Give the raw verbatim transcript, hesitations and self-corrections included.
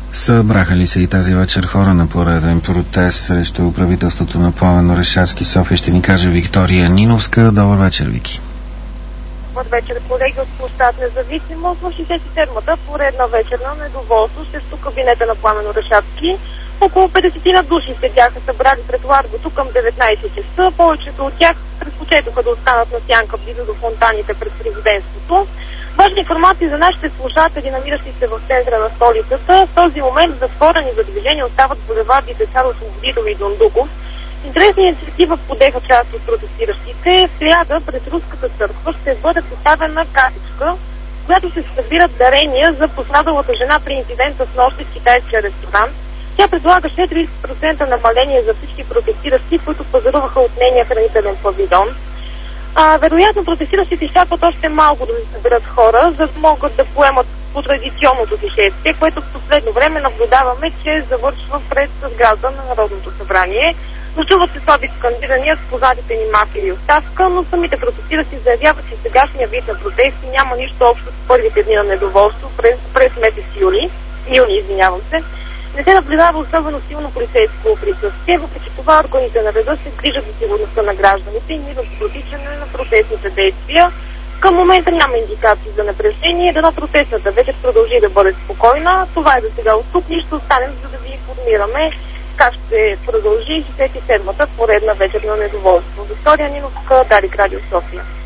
Събраха ли се и тази вечер хора на пореден протест срещу правителството на Пламен Орешарски? София ще ни каже Виктория Ниновска. Добър вечер, Вики. Добър вечер, колеги от площад Независимост. В шейсет и седмата поредна вечерна недоволство срещу кабинета на Пламен Орешарски. Около петдесет души се бяха събрали пред Ларгото към деветнайсет часа. Повечето от тях предпочетоха да останат на сянка близо до фонтаните пред президентството. Важна информация за нашите слушатели, намиращи се в центъра на столицата. В този момент затворени за движение остават булевардите Царо Освободител и Дондуков. Интересна инициатива подеха част от протестиращите. В сряда пред Руската църква ще бъде поставена картичка, в която се събират дарения за пострадалата жена при инцидента с нощи в китайския ресторант. Тя предлага тридесет процента намаление за всички протестиращи, които пазаруваха от нейния хранителен павилион. А, вероятно протестиращите изчакват още малко да се съберат хора, за да могат да поемат по традиционното си шествие, което в последно време наблюдаваме, че завършва пред сградата на Народното събрание. Ночуват се слаби скандирания с позадите ни мафия и оставка, но самите протестиращи заявяват, че сегашния вид на протести няма нищо общо с първите дни на недоволство през, през месец юли. Юни, извинявам се. Не се наблюдава особено силно полицейско присъствие, въпреки това органите на реда се грижат за сигурността на гражданите и мирното протичане на протестните действия. Към момента няма индикации за напрежение, дано протестната вечер продължи да бъде спокойна. Това е за сега от тук, нищо останем, за да ви информираме как ще продължи шейсет и седмата поредна вечер на недоволство. Виктория Ниновска, Дарик, Радио София.